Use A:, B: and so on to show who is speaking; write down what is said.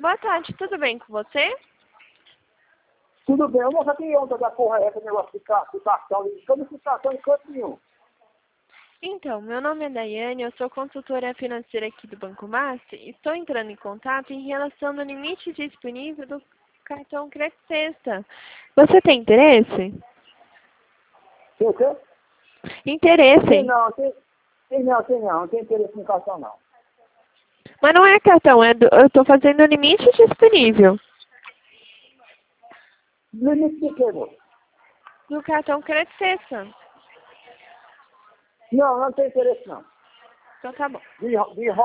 A: Boa tarde, tudo bem com você?
B: Tudo bem, eu não sei que onda da porra é esse negócio de cartão. Eu não fiz cartão em canto nenhum.
A: Então, meu nome é Daiane, eu sou consultora financeira aqui do Banco Master e estou entrando em contato em relação ao limite disponível do cartão Crédito Sexta. Você tem interesse?
B: Tem o quê?
A: Interesse.
B: Tem não, não tem interesse em cartão não.
A: Mas não é cartão, eu estou fazendo o limite disponível
B: Limite de quê, moço?
A: do cartão Crédito Sexta.
B: Não tem interesse não.
A: Então tá bom.
B: De